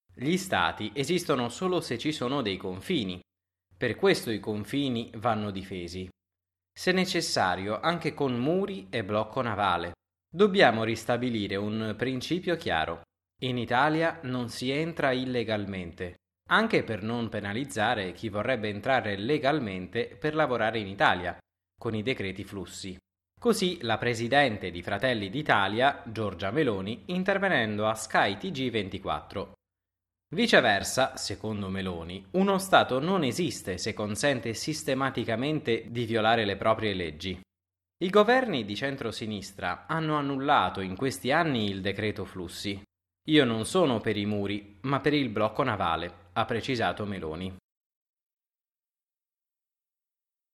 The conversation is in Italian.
Gli stati esistono solo se ci sono dei confini. Per questo i confini vanno difesi. Se necessario, anche con muri e blocco navale. Dobbiamo ristabilire un principio chiaro. In Italia non si entra illegalmente, anche per non penalizzare chi vorrebbe entrare legalmente per lavorare in Italia, con i decreti flussi. Così la presidente di Fratelli d'Italia, Giorgia Meloni, intervenendo a Sky TG24. Viceversa, secondo Meloni, uno Stato non esiste se consente sistematicamente di violare le proprie leggi. I governi di centrosinistra hanno annullato in questi anni il decreto flussi. Io non sono per i muri, ma per il blocco navale, ha precisato Meloni.